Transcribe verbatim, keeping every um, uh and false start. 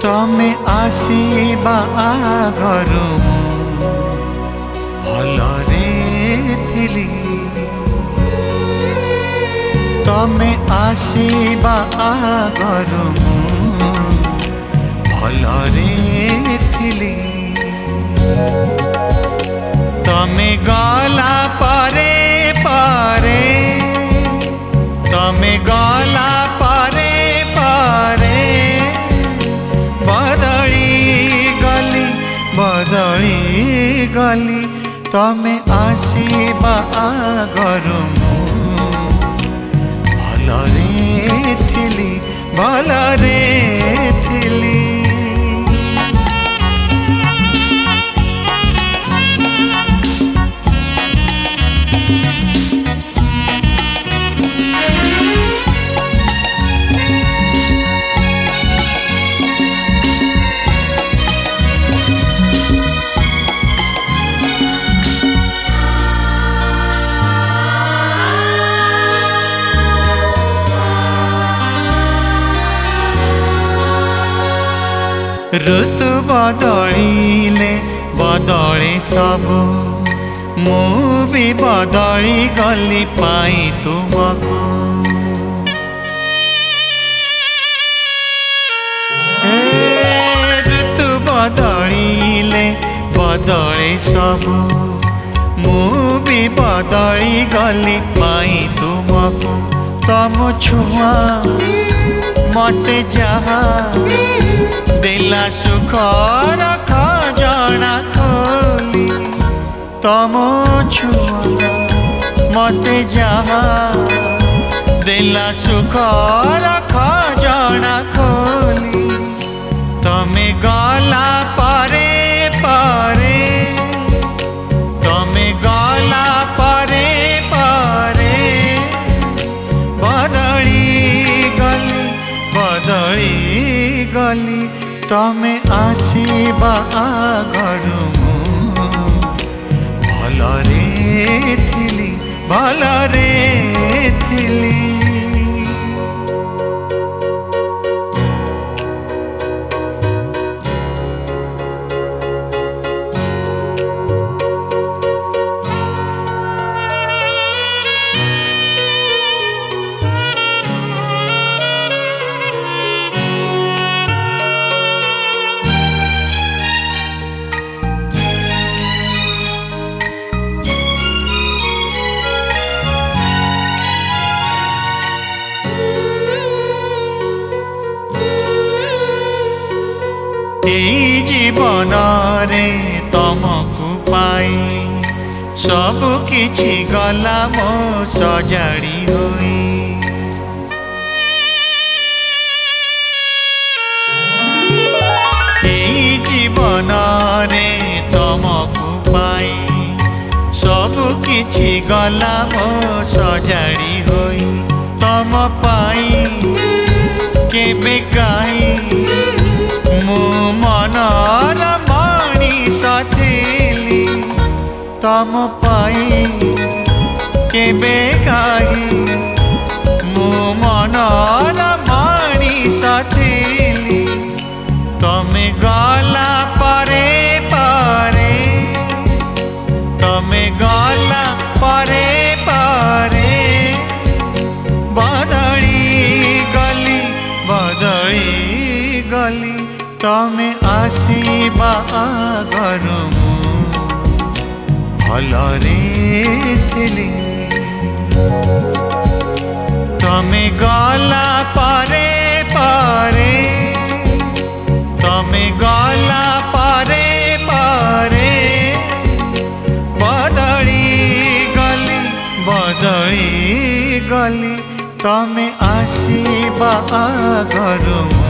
तमे आसीबा आगरु भलरे थिली तमे आसीबा आगरु भलरे थिली तमे गला परे परे तमे गला परे परे बदली गली बदली गली तमे आसीबा आगरु भलरे थिली भलरे थिली ऋतु बदलिले बदले सबु मु भी बदली गली पाई तुमको ऋतु बदलिले बदले सबु मु भी बदली गली पाई तुमको तम छुआ मते जहा दिला सुखर खजना खोली तम छुआ मते जहा दिला सुखर खजना खोली तमे गला परे परे तमे गला परे परे बदली गली बदली गली तमे आसीबा आगरु भलरे थिली भलरे थिली एई जीवन रे तमको पाई सब किछि गला मो सजाड़ी होई एई जीवन रे तमको पाई सब किछि गला मो सजाड़ी होई तम पाई केबे काई मु मनर मणिष थिली तम पाई केबे काई मु मनर मणिष थिली तमे गला परे परे तमे गला परे परे बदली गली बदली गली तमे आसीबा आगरु भलरे थिली तमे गला परे परे तमे गला परे परे बदली गली बदली गली तमे आसीबा आगरु